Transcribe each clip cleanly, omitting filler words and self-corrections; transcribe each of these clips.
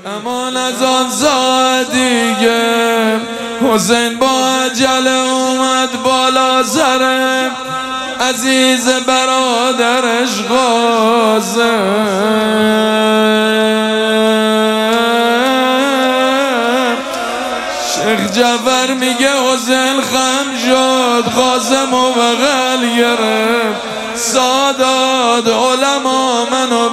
امان از آن ساعت دیگه حسین با اجل اومد بالا سرم، عزیز برادرش قاسم. شیخ جعفر میگه حسین خم شد، قاسم و بغل گرفت، سادات علما منو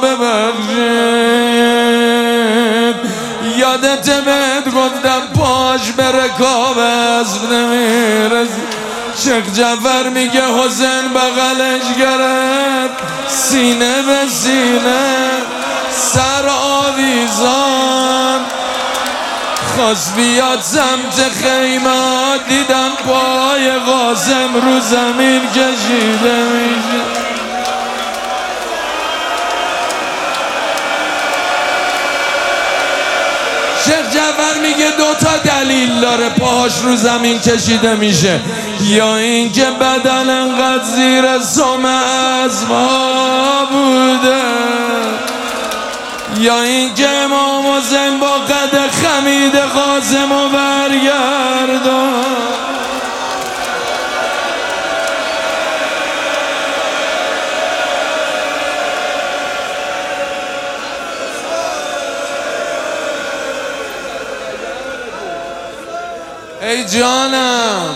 ببخشید، یادت بهت گفتم پاش به رکاب اسب نمیرسی. شیخ جعفر میگه حسین بغلش گرفت، سینه به سینه سر آویزان، خواست بیاد سمت خیمه، دیدن پای قاسم رو زمین کشیده میشه. شیخ جعفر میگه دوتا دلیل داره پاهاش رو زمین کشیده میشه، یا اینکه بدن انقدر زیر سم اسبا بوده، یا اینکه امام حسین با قد خمید قاسم و برگردان. ای جانم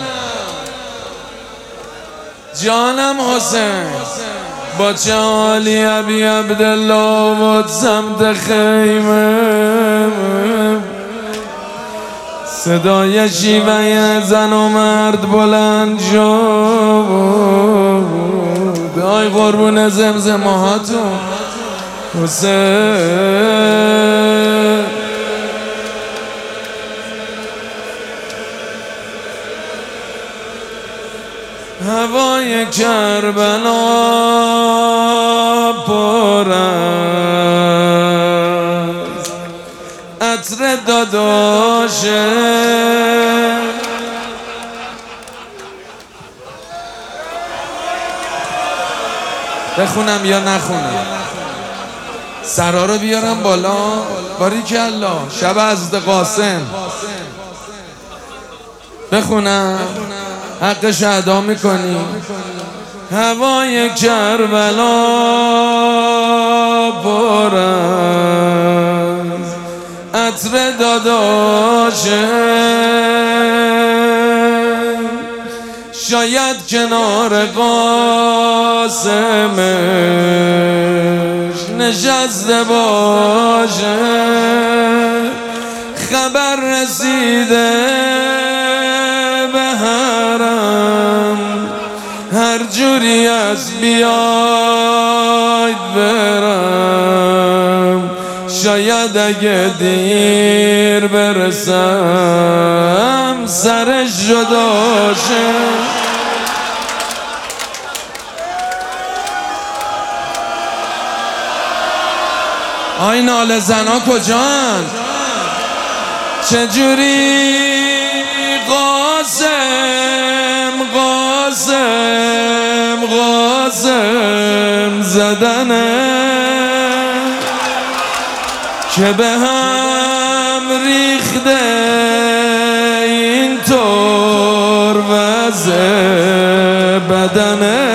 جانم حسین، با چه حالی ابی عبدالله و سمت خیمه، صدای شیوه زن و مرد بلند شد. آی قربون زمزمه هاتون حسین. هوای کربلا پر از عطر داداشه، بخونم یا نخونم؟ سرا رو بیارم بالا. باریکالله. شب حضرت قاسم. بخونم؟ حقش ادا میکنی. هوای کربلا پر از عطر داداشه، شاید کنار قاسمش نشسته باشه، خبر رسیده به حرم، هر جوری از بیاید برم، شاید اگه دیر برسم سرش جدا شه. آی ناله زنا کجان؟ چجوری قاسم زدنه که به هم ریخته اینطور وضع بدنه.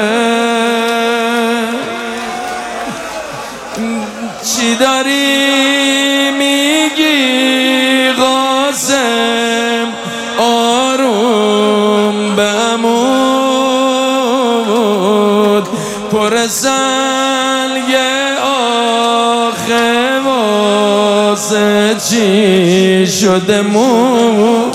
چی داری میگی قاسم؟ آروم بمود پر سلگ آخه واسه چی شده مو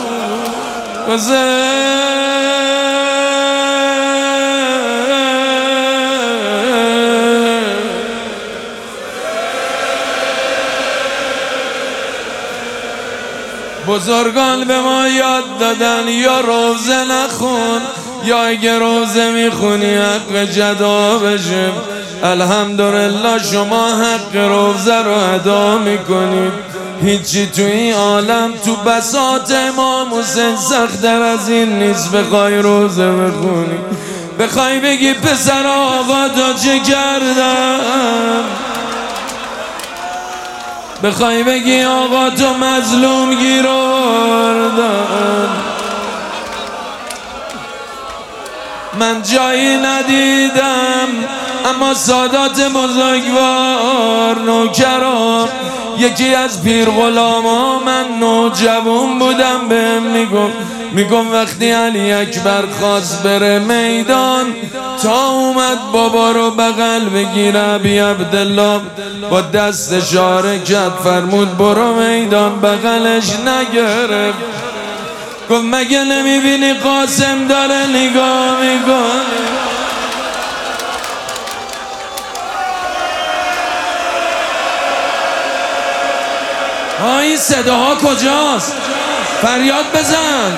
بزرگان به ما یاد دادن یا روزه نخون، یا اگه روزه میخونی حق جدا بشه. الحمدلله شما حق روزه رو ادا میکنید. هیچی تو این عالم تو بساط امام حسین سخت‌تر از این نیست. بخوای روزه بخونی، بخوای بگی پسر آقا تا چه کردم، بخوای بگی آقا تو مظلوم گیر آوردن، من جایی ندیدم اما سادات بزرگوار نوکرام. یکی از پیر غلاما، من نوجوان بودم، بهم میگم وقتی علی اکبر خواست بره میدان، تا اومد بابا رو بغل بگیره، ابی عبدالله با دست اشاره کرد، فرمود برو میدان، بغلش نگرفت. گفت مگه نمیبینی قاسم داره نگاه میکنه؟ این صداها کجاست؟ فریاد بزن.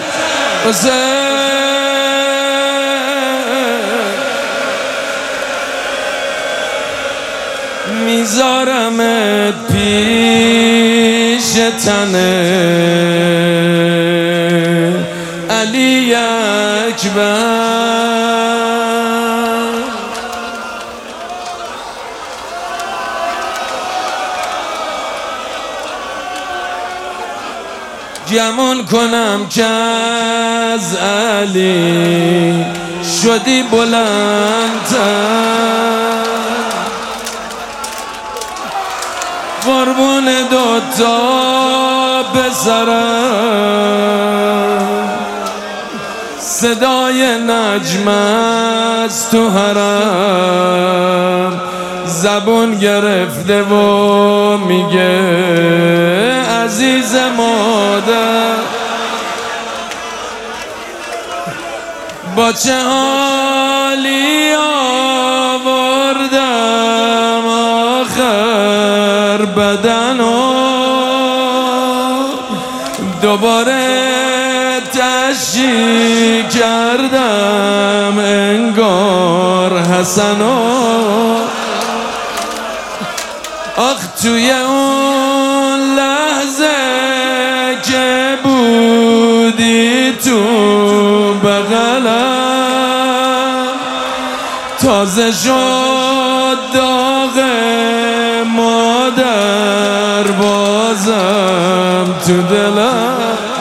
میذارمت پیش تنه علی اکبر، گمون کنم که از علی شدی بلندتر، قربون دوتا پسرم، صدای نجم از تو حرم زبون گرفته و میگه عزیز مادر، با چه حالی آوردم آخر بدنو، دوباره تشییع کردم انگار حسنو. آخ توی اون لحظه که بودی تو بغلم، تازه شد داغ مادر بازم تو دلم.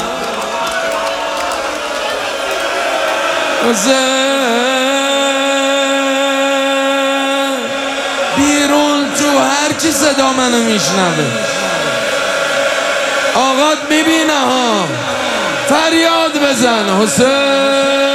بیرون تو هر کی صدا منو میشنوه، آقات میبینه ها، فریاد بزن حسین.